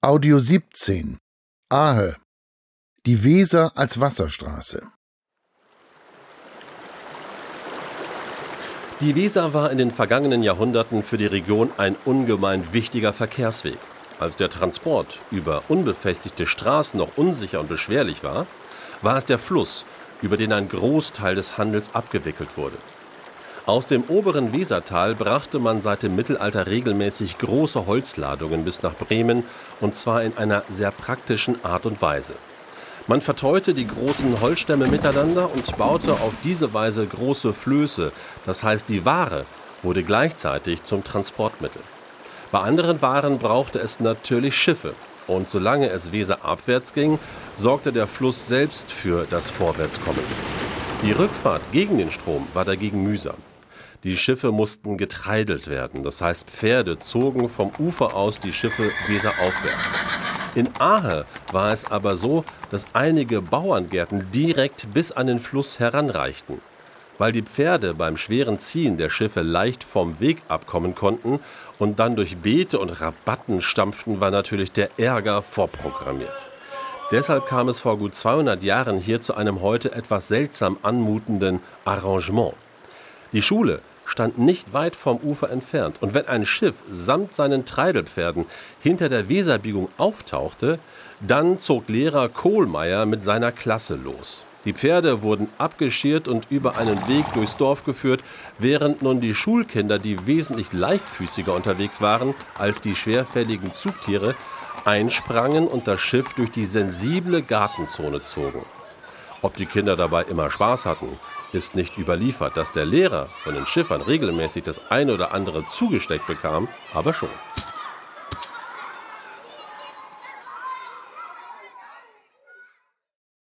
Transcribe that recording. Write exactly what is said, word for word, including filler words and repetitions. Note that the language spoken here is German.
Audio siebzehn. Ahe. Die Weser als Wasserstraße. Die Weser war in den vergangenen Jahrhunderten für die Region ein ungemein wichtiger Verkehrsweg. Als der Transport über unbefestigte Straßen noch unsicher und beschwerlich war, war es der Fluss, über den ein Großteil des Handels abgewickelt wurde. Aus dem oberen Wesertal brachte man seit dem Mittelalter regelmäßig große Holzladungen bis nach Bremen, und zwar in einer sehr praktischen Art und Weise. Man verteute die großen Holzstämme miteinander und baute auf diese Weise große Flöße, das heißt, die Ware wurde gleichzeitig zum Transportmittel. Bei anderen Waren brauchte es natürlich Schiffe, und solange es weserabwärts ging, sorgte der Fluss selbst für das Vorwärtskommen. Die Rückfahrt gegen den Strom war dagegen mühsam. Die Schiffe mussten getreidelt werden, das heißt, Pferde zogen vom Ufer aus die Schiffe weseraufwärts. In Ahe war es aber so, dass einige Bauerngärten direkt bis an den Fluss heranreichten. Weil die Pferde beim schweren Ziehen der Schiffe leicht vom Weg abkommen konnten und dann durch Beete und Rabatten stampften, war natürlich der Ärger vorprogrammiert. Deshalb kam es vor gut zweihundert Jahren hier zu einem heute etwas seltsam anmutenden Arrangement. Die Schule stand nicht weit vom Ufer entfernt, und wenn ein Schiff samt seinen Treidelpferden hinter der Weserbiegung auftauchte, dann zog Lehrer Kohlmeier mit seiner Klasse los. Die Pferde wurden abgeschirrt und über einen Weg durchs Dorf geführt, während nun die Schulkinder, die wesentlich leichtfüßiger unterwegs waren als die schwerfälligen Zugtiere, einsprangen und das Schiff durch die sensible Gartenzone zogen. Ob die Kinder dabei immer Spaß hatten, ist nicht überliefert. Dass der Lehrer von den Schiffern regelmäßig das eine oder andere zugesteckt bekam, aber schon.